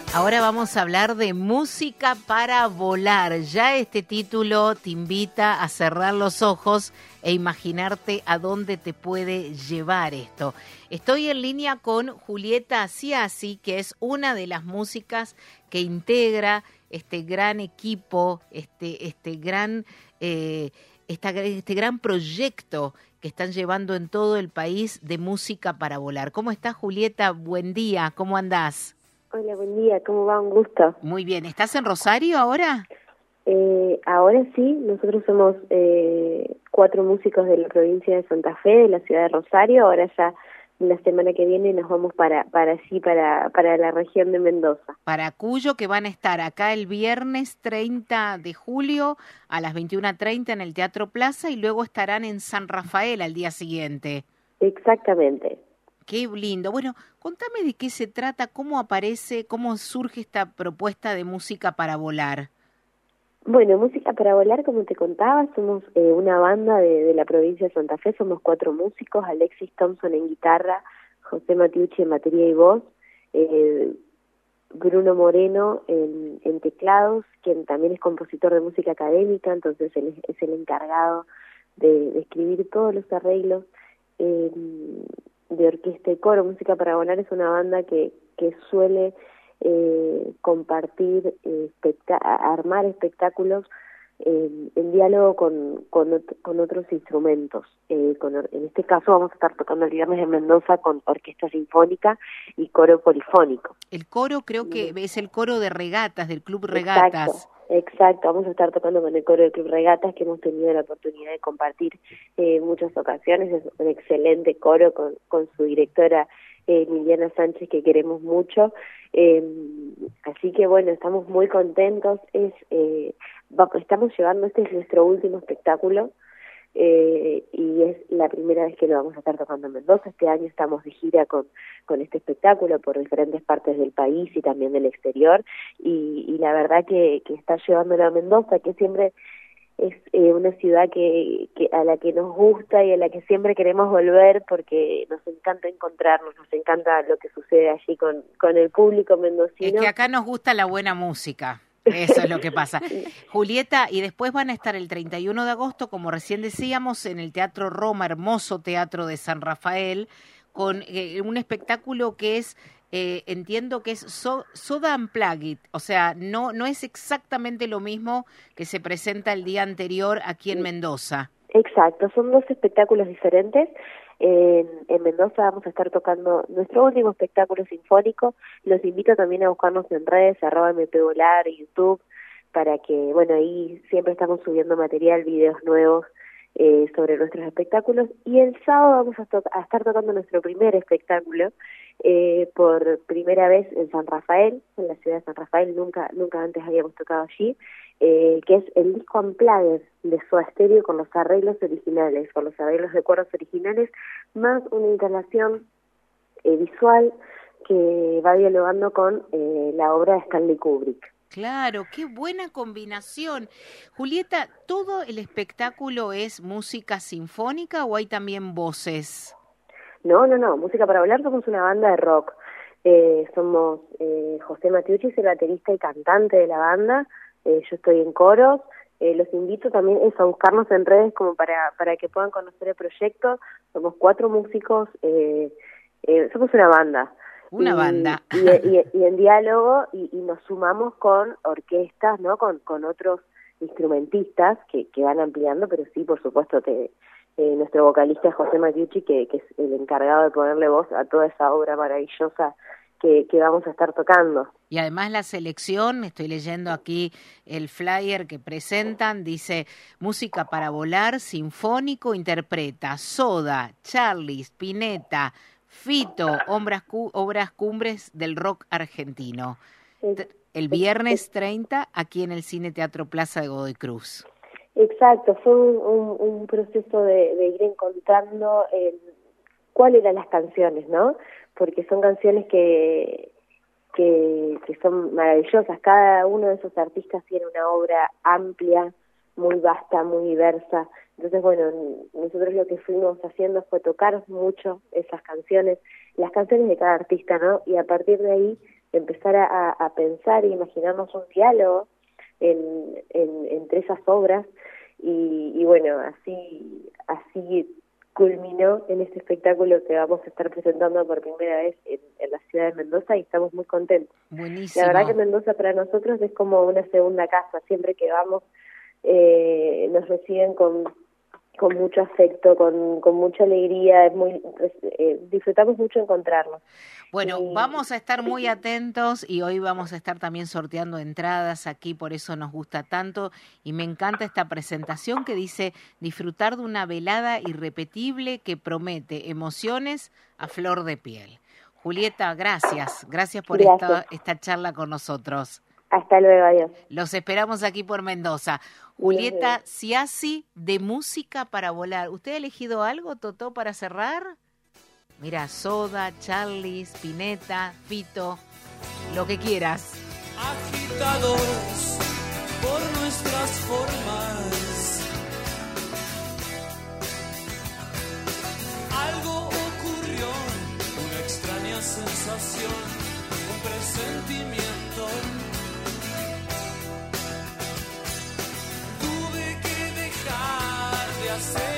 Ahora vamos a hablar de música para volar. Ya este título te invita a cerrar los ojos e imaginarte a dónde te puede llevar esto. Estoy en línea con Julieta Ciasi, que es una de las músicas que integra este gran equipo, este gran proyecto que están llevando en todo el país de música para volar. ¿Cómo estás, Julieta? Buen día, ¿cómo andás? Hola, buen día, ¿cómo va? Un gusto. Muy bien, ¿estás en Rosario ahora? Ahora sí, nosotros somos 4 músicos de la provincia de Santa Fe, de la ciudad de Rosario. Ahora ya la semana que viene nos vamos para la región de Mendoza. Para Cuyo, que van a estar acá el viernes 30 de julio a las 21:30 en el Teatro Plaza y luego estarán en San Rafael al día siguiente. Exactamente. Qué lindo. Bueno, contame de qué se trata, cómo aparece, cómo surge esta propuesta de música para volar. Bueno, Música para Volar, como te contaba, somos una banda de la provincia de Santa Fe, somos 4 músicos, Alexis Thompson en guitarra, José Matiucci en batería y voz, Bruno Moreno en teclados, quien también es compositor de música académica, entonces él es el encargado de escribir todos los arreglos de orquesta y coro. Música para Volar es una banda que suele compartir, armar espectáculos en diálogo con otros instrumentos. En este caso vamos a estar tocando el viernes en Mendoza con orquesta sinfónica y coro polifónico. El coro creo que es el coro de regatas, del Club Regatas. Exacto, vamos a estar tocando con el coro del Club Regatas, que hemos tenido la oportunidad de compartir muchas ocasiones. Es un excelente coro con su directora Liliana Sánchez, que queremos mucho. Así que bueno, estamos muy contentos. Estamos llevando, este es nuestro último espectáculo y es la primera vez que lo vamos a estar tocando en Mendoza. Este año estamos de gira con este espectáculo por diferentes partes del país y también del exterior, y la verdad que estar llevándolo a Mendoza, que siempre es una ciudad que a la que nos gusta y a la que siempre queremos volver, porque nos encanta encontrarnos, nos encanta lo que sucede allí con el público mendocino. Es que acá nos gusta la buena música. Eso es lo que pasa. Julieta, y después van a estar el 31 de agosto, como recién decíamos, en el Teatro Roma, hermoso teatro de San Rafael, con un espectáculo que es, entiendo que es Soda Unplugged, o sea, no es exactamente lo mismo que se presenta el día anterior aquí en Mendoza. Exacto, son 2 espectáculos diferentes. En Mendoza vamos a estar tocando nuestro último espectáculo sinfónico. Los invito también a buscarnos en redes, @mpvolar, YouTube, para que, bueno, ahí siempre estamos subiendo material, videos nuevos sobre nuestros espectáculos. Y el sábado vamos a estar tocando nuestro primer espectáculo por primera vez en San Rafael, en la ciudad de San Rafael. Nunca antes habíamos tocado allí, que es el disco Unplugged de Soda Stereo, con los arreglos originales, con los arreglos de cuerdas originales, más una instalación visual que va dialogando con la obra de Stanley Kubrick. Claro, qué buena combinación. Julieta, ¿todo el espectáculo es música sinfónica o hay también voces? No, Música para Volar somos una banda de rock. Somos José Matiucci, es el baterista y cantante de la banda. Yo estoy en coros. Los invito también a buscarnos en redes como para que puedan conocer el proyecto. Somos 4 músicos, somos una banda. Una banda. Y en diálogo, y nos sumamos con orquestas, ¿no? Con otros instrumentistas que van ampliando, pero sí, por supuesto, nuestro vocalista es José Matiucci, que es el encargado de ponerle voz a toda esa obra maravillosa que vamos a estar tocando. Y además la selección, estoy leyendo aquí el flyer que presentan, dice Música para Volar, sinfónico, interpreta Soda, Charly, Spinetta, Fito, obras cumbres del rock argentino. El viernes 30 aquí en el Cine Teatro Plaza de Godoy Cruz. Exacto, fue un proceso de ir encontrando cuáles eran las canciones, ¿no? Porque son canciones que son maravillosas. Cada uno de esos artistas tiene una obra amplia, muy vasta, muy diversa. Entonces, bueno, nosotros lo que fuimos haciendo fue tocar mucho esas canciones, las canciones de cada artista, ¿no? Y a partir de ahí empezar a pensar e imaginarnos un diálogo entre esas obras y bueno, así culminó en este espectáculo que vamos a estar presentando por primera vez en la ciudad de Mendoza y estamos muy contentos. Buenísimo. La verdad que Mendoza para nosotros es como una segunda casa, siempre que vamos nos reciben con mucho afecto, con mucha alegría, disfrutamos mucho encontrarnos. Bueno, vamos a estar muy atentos y hoy vamos a estar también sorteando entradas aquí, por eso nos gusta tanto y me encanta esta presentación que dice disfrutar de una velada irrepetible que promete emociones a flor de piel. Julieta, gracias por esta charla con nosotros. Hasta luego, adiós. Los esperamos aquí por Mendoza. Julieta Ciassi, de Música para Volar. ¿Usted ha elegido algo, Totó, para cerrar? Mira, Soda, Charlie, Spinetta, Fito, lo que quieras. Agitados por nuestras formas, algo ocurrió, una extraña sensación, un presentimiento. Tuve que dejar de hacer